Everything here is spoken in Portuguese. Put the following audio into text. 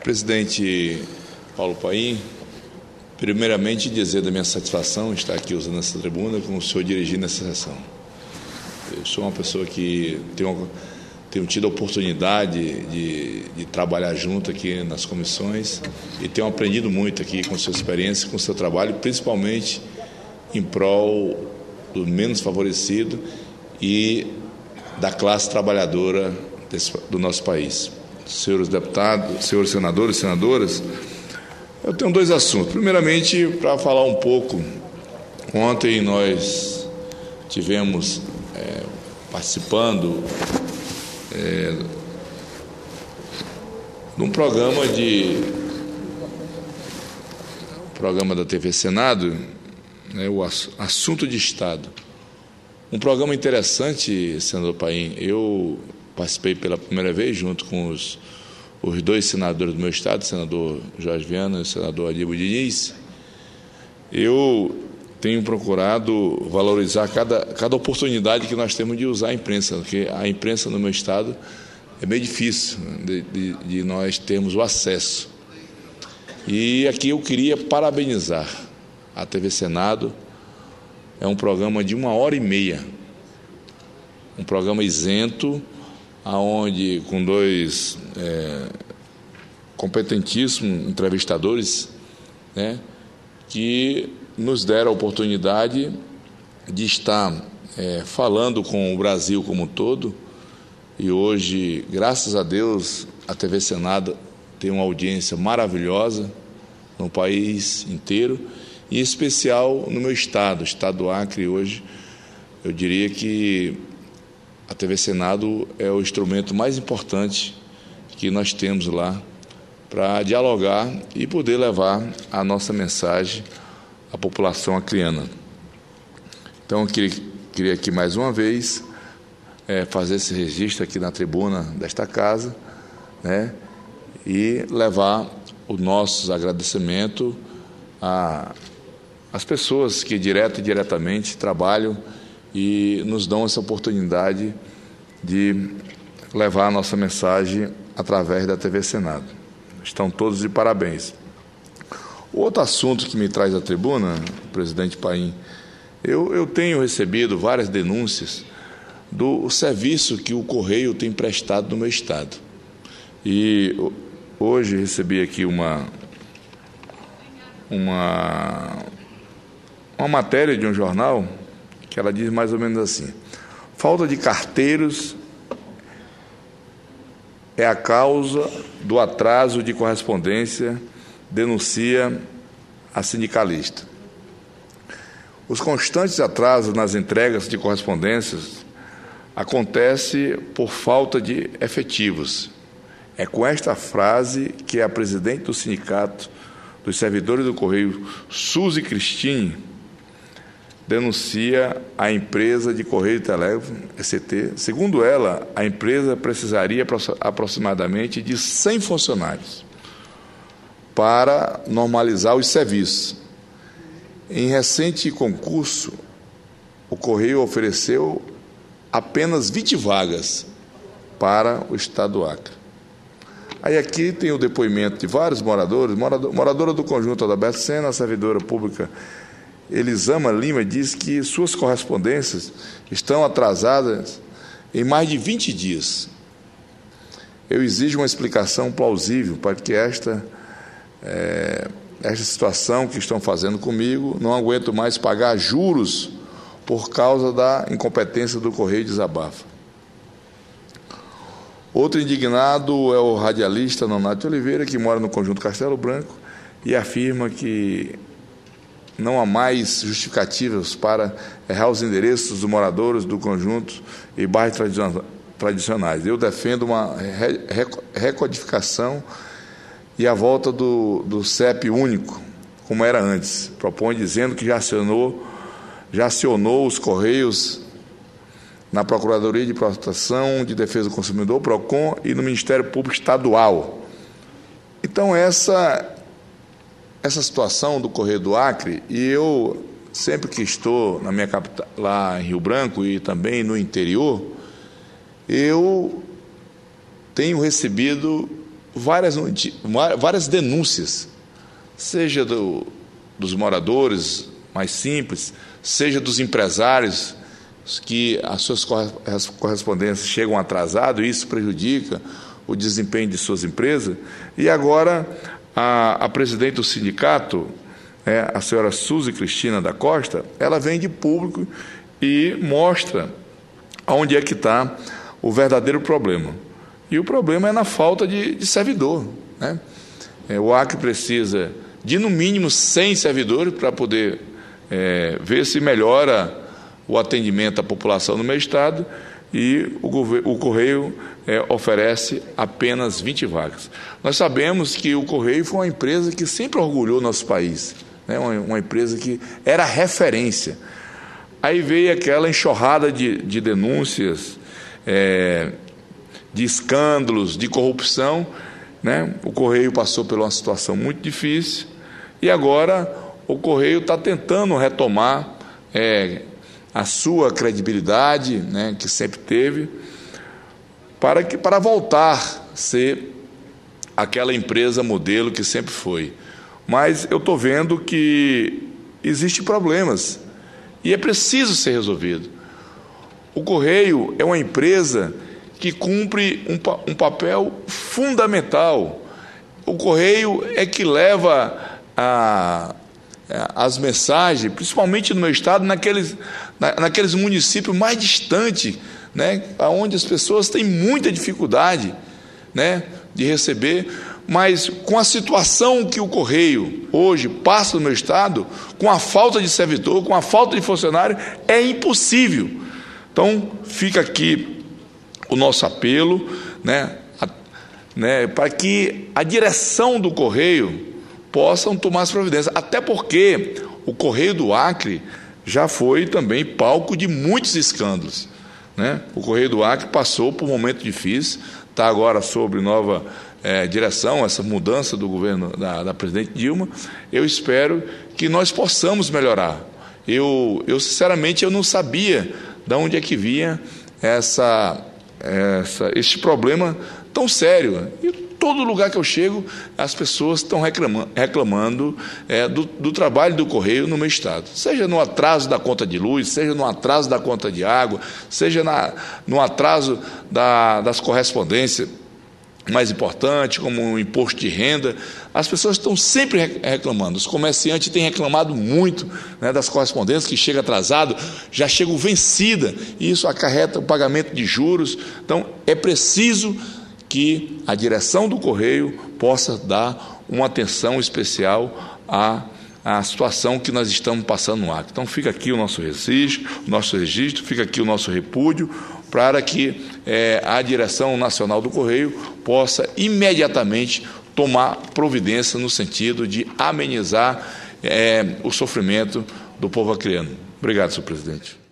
Presidente Paulo Paim, primeiramente dizer da minha satisfação estar aqui usando essa tribuna com o senhor dirigindo essa sessão. Eu sou uma pessoa que tenho tido a oportunidade de trabalhar junto aqui nas comissões e tenho aprendido muito aqui com sua experiência, com seu trabalho, principalmente em prol do menos favorecido e da classe trabalhadora do nosso país. Senhores deputados, senhores senadores e senadoras, eu tenho dois assuntos. Primeiramente, para falar um pouco, ontem nós tivemos participando de um programa da TV Senado, o Assunto de Estado. Um programa interessante, senador Paim. Eu participei pela primeira vez junto com os dois senadores do meu estado, o senador Jorge Viana e o senador Aníbal Diniz. Eu tenho procurado valorizar cada oportunidade que nós temos de usar a imprensa, porque a imprensa no meu estado é bem difícil de nós termos o acesso. E aqui eu queria parabenizar a TV Senado. É um programa de 1h30, um programa isento, onde com dois competentíssimos entrevistadores, que nos deram a oportunidade de estar falando com o Brasil como um todo. E hoje, graças a Deus, a TV Senado tem uma audiência maravilhosa no país inteiro, e em especial no meu estado, o estado do Acre. Hoje eu diria que a TV Senado é o instrumento mais importante que nós temos lá para dialogar e poder levar a nossa mensagem à população acreana. Então, eu queria aqui mais uma vez fazer esse registro aqui na tribuna desta casa, e levar os nossos agradecimentos às pessoas que direto e diretamente trabalham e nos dão essa oportunidade de levar a nossa mensagem através da TV Senado. Estão todos de parabéns. O outro assunto que me traz à tribuna, presidente Paim, eu tenho recebido várias denúncias do serviço que o Correio tem prestado no meu estado. E hoje recebi aqui uma matéria de um jornal que ela diz mais ou menos assim: falta de carteiros é a causa do atraso de correspondência, denuncia a sindicalista. Os constantes atrasos nas entregas de correspondências acontecem por falta de efetivos. É com esta frase que a presidente do Sindicato dos Servidores do Correio, Suzy Cristine, denuncia a empresa de Correio e Telégrafo, ECT. Segundo ela, a empresa precisaria aproximadamente de 100 funcionários para normalizar os serviços. Em recente concurso, o Correio ofereceu apenas 20 vagas para o estado do Acre. Aí aqui tem o depoimento de vários moradores. Moradora do conjunto Adalberto Sena, a servidora pública Elisama Lima, diz que suas correspondências estão atrasadas em mais de 20 dias. Eu exijo uma explicação plausível para que esta situação que estão fazendo comigo. Não aguento mais pagar juros por causa da incompetência do Correio, desabafa. Outro indignado é o radialista Nonato Oliveira, que mora no conjunto Castelo Branco e afirma que não há mais justificativas para errar os endereços dos moradores do conjunto e bairros tradicionais. Eu defendo uma recodificação e a volta do CEP único, como era antes. Propõe dizendo que já acionou os Correios na Procuradoria de Proteção de Defesa do Consumidor, PROCON, e no Ministério Público Estadual. Então, essa situação do Correio do Acre, e eu, sempre que estou na minha capital, lá em Rio Branco e também no interior, eu tenho recebido várias denúncias, seja dos moradores mais simples, seja dos empresários, que as suas correspondências chegam atrasadas, e isso prejudica o desempenho de suas empresas. E agora a presidente do sindicato, a senhora Suzy Cristina da Costa, ela vem de público e mostra onde é que está o verdadeiro problema. E o problema é na falta de servidor, né? O Acre precisa de, no mínimo, 100 servidores para poder ver se melhora o atendimento à população no meu estado, e o Correio oferece apenas 20 vagas. Nós sabemos que o Correio foi uma empresa que sempre orgulhou nosso país, né? Uma empresa que era referência. Aí veio aquela enxurrada de denúncias, de escândalos, de corrupção, né? O Correio passou por uma situação muito difícil e agora o Correio está tentando retomar a sua credibilidade, né, que sempre teve, para voltar a ser aquela empresa modelo que sempre foi. Mas eu estou vendo que existem problemas e é preciso ser resolvido. O Correio é uma empresa que cumpre um papel fundamental. O Correio é que leva as mensagens, principalmente no meu estado, naqueles municípios mais distantes, né, onde as pessoas têm muita dificuldade, né, de receber. Mas com a situação que o Correio hoje passa no meu estado, com a falta de servidor, com a falta de funcionário, é impossível. Então, fica aqui o nosso apelo, né, para que a direção do Correio possam tomar as providências, até porque o Correio do Acre já foi também palco de muitos escândalos, né? O Correio do Acre passou por um momento difícil, está agora sob nova direção, essa mudança do governo da presidente Dilma. Eu espero que nós possamos melhorar. Eu sinceramente, eu não sabia de onde é que vinha este problema tão sério. E todo lugar que eu chego, as pessoas estão reclamando do trabalho do Correio no meu estado. Seja no atraso da conta de luz, seja no atraso da conta de água, seja no atraso das correspondências mais importantes, como o imposto de renda. As pessoas estão sempre reclamando. Os comerciantes têm reclamado muito, né, das correspondências que chegam atrasado, já chegam vencida, e isso acarreta o pagamento de juros. Então, é preciso que a direção do Correio possa dar uma atenção especial à situação que nós estamos passando no Acre. Então, fica aqui o nosso registro, fica aqui o nosso repúdio, para que a direção nacional do Correio possa imediatamente tomar providência no sentido de amenizar o sofrimento do povo acreano. Obrigado, senhor presidente.